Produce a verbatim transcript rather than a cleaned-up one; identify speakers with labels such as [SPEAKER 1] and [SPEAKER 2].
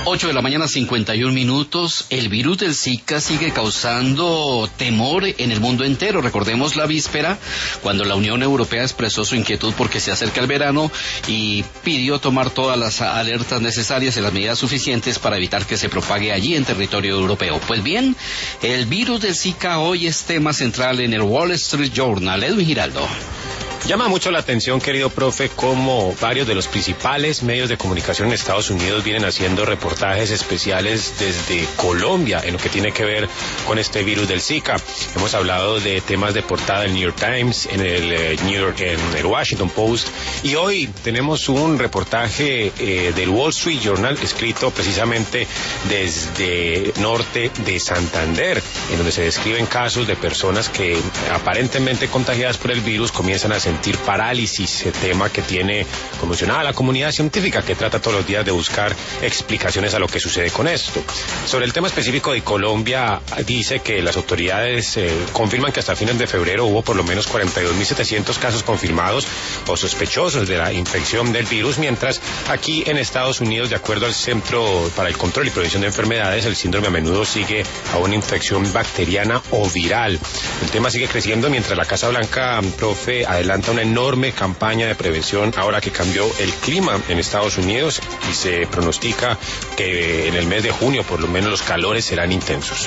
[SPEAKER 1] ocho de la mañana, cincuenta y un minutos. El virus del Zika sigue causando temor en el mundo entero. Recordemos la víspera, cuando la Unión Europea expresó su inquietud porque se acerca el verano y pidió tomar todas las alertas necesarias y las medidas suficientes para evitar que se propague allí en territorio europeo. Pues bien, el virus del Zika hoy es tema central en el Wall Street Journal. Edwin Giraldo.
[SPEAKER 2] Llama mucho la atención, querido profe, cómo varios de los principales medios de comunicación en Estados Unidos vienen haciendo reportajes especiales desde Colombia en lo que tiene que ver con este virus del Zika. Hemos hablado de temas de portada en New York Times, en el eh, New York, en el Washington Post, y hoy tenemos un reportaje eh, del Wall Street Journal escrito precisamente desde norte de Santander, en donde se describen casos de personas que aparentemente contagiadas por el virus comienzan a sentir parálisis, tema que tiene conmocionada la comunidad científica, que trata todos los días de buscar explicaciones a lo que sucede con esto. Sobre el tema específico de Colombia, dice que las autoridades eh, confirman que hasta fines de febrero hubo por lo menos cuarenta y dos mil setecientos casos confirmados o sospechosos de la infección del virus, mientras aquí en Estados Unidos, de acuerdo al Centro para el Control y Prevención de Enfermedades, el síndrome a menudo sigue a una infección bacteriana o viral. El tema sigue creciendo mientras la Casa Blanca, profe, adelanta una enorme campaña de prevención ahora que cambió el clima en Estados Unidos y se pronostica que en el mes de junio por lo menos los calores serán intensos.